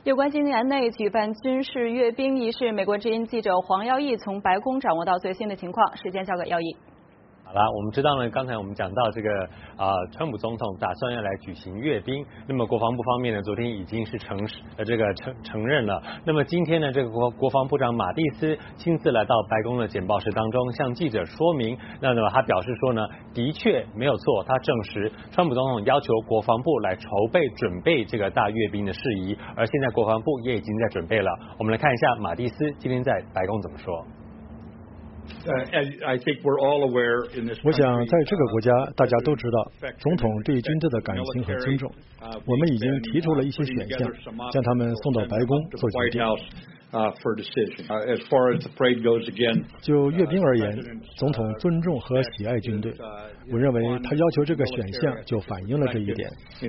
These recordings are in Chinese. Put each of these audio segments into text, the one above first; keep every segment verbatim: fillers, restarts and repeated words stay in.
有关今年内举办军事阅兵仪式，美国之音记者黄耀义从白宫掌握到最新的情况，时间交给耀义。 好了，我们知道呢，刚才我们讲到这个啊、呃，川普总统打算要来举行阅兵，那么国防部方面呢，昨天已经是承呃这个承承认了。那么今天呢，这个国国防部长马蒂斯亲自来到白宫的简报室当中，向记者说明，那么他表示说呢，的确没有错，他证实川普总统要求国防部来筹备准备这个大阅兵的事宜，而现在国防部也已经在准备了。我们来看一下马蒂斯今天在白宫怎么说。 我想，在这个国家，大家都知道，总统对军队的感情和尊重。我们已经提出了一些选项，将他们送到白宫做决定。就阅兵而言，总统尊重和喜爱军队，我认为他要求这个选项就反映了这一点。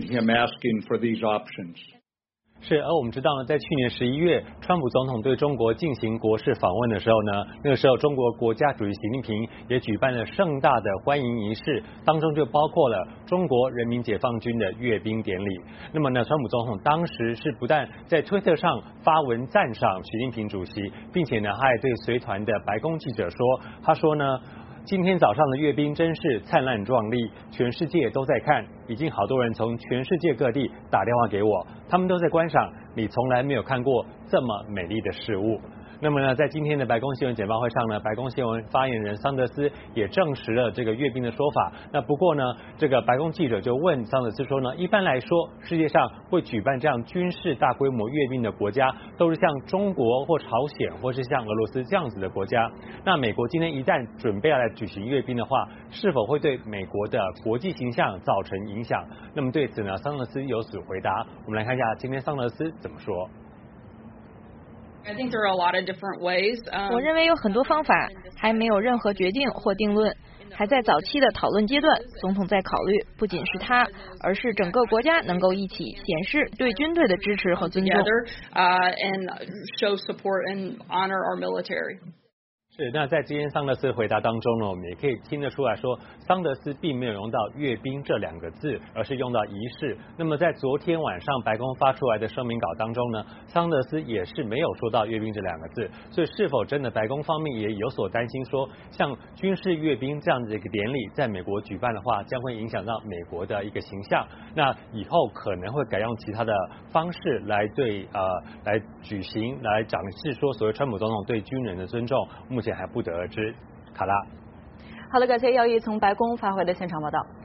是，而我们知道呢，在去年十一月，川普总统对中国进行国事访问的时候呢，那个时候中国国家主席习近平也举办了盛大的欢迎仪式，当中就包括了中国人民解放军的阅兵典礼。那么呢，川普总统当时是不但在推特上发文赞赏习近平主席，并且呢，他还对随团的白宫记者说，他说呢，今天早上的阅兵真是灿烂壮丽，全世界都在看，已经好多人从全世界各地打电话给我，他们都在观赏你从来没有看过这么美丽的事物。那么呢，在今天的白宫新闻简报会上呢，白宫新闻发言人桑德斯也证实了这个阅兵的说法。那不过呢，这个白宫记者就问桑德斯说呢，一般来说，世界上会举办这样军事大规模阅兵的国家，都是像中国或朝鲜或是像俄罗斯这样子的国家。那美国今天一旦准备要来举行阅兵的话，是否会对美国的国际形象造成影响？那么对此呢，桑德斯有所回答。我们来看一下今天桑德斯怎么说。 我认为有很多方法，还没有任何决定或定论，还在早期的讨论阶段。总统在考虑，不仅是他，而是整个国家能够一起显示对军队的支持和尊重。 是，那在今天桑德斯的回答当中呢，我们也可以听得出来说，桑德斯并没有用到阅兵这两个字，而是用到仪式。那么在昨天晚上白宫发出来的声明稿当中呢，桑德斯也是没有说到阅兵这两个字，所以是否真的白宫方面也有所担心说，像军事阅兵这样的一个典礼在美国举办的话，将会影响到美国的一个形象，那以后可能会改用其他的方式来对呃来举行，来展示说所谓川普总统对军人的尊重。目前还不得而知。卡拉， 好的，感谢耀义从白宫发回的现场报道。